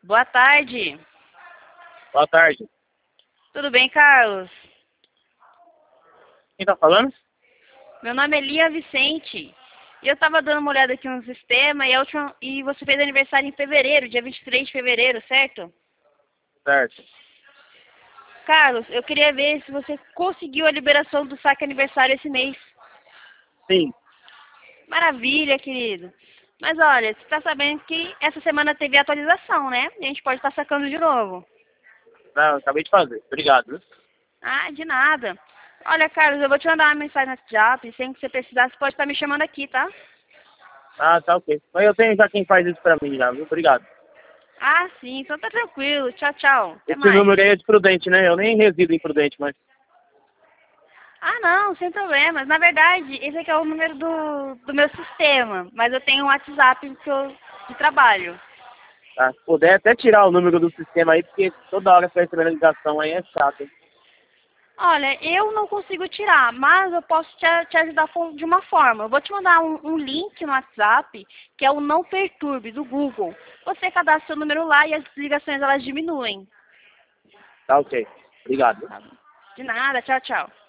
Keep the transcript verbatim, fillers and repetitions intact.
Boa tarde. Boa tarde. Tudo bem, Carlos? Quem tá falando? Meu nome é Lia Vicente. E eu tava dando uma olhada aqui no sistema e, a última, e você fez aniversário em fevereiro, dia vinte e três de fevereiro, certo? Certo. Carlos, eu queria ver se você conseguiu a liberação do saque aniversário esse mês. Sim. Maravilha, querido. Mas olha, você tá sabendo que essa semana teve atualização, né? E a gente pode estar sacando de novo. Não, acabei de fazer. Obrigado. Viu? Ah, de nada. Olha, Carlos, eu vou te mandar uma mensagem no WhatsApp. Sempre que você precisar, você pode estar me chamando aqui, tá? Ah, tá ok. Mas eu tenho já quem faz isso pra mim já, viu? Obrigado. Ah, sim. Então tá tranquilo. Tchau, tchau. Até Esse mais. número aí é de Prudente, né? Eu nem resido em Prudente, mas... Ah, não, sem problemas. Na verdade, esse aqui é o número do, do meu sistema. Mas eu tenho um WhatsApp que eu, de trabalho. Tá? Se puder até tirar o número do sistema aí, porque toda hora que vai receber a ligação aí é chato, hein? Olha, eu não consigo tirar, mas eu posso te, te ajudar com- de uma forma. Eu vou te mandar um, um link no WhatsApp, que é o Não Perturbe, do Google. Você cadastra seu número lá e as ligações elas diminuem. Tá ok. Obrigado. Tá bom? De nada, tchau, tchau.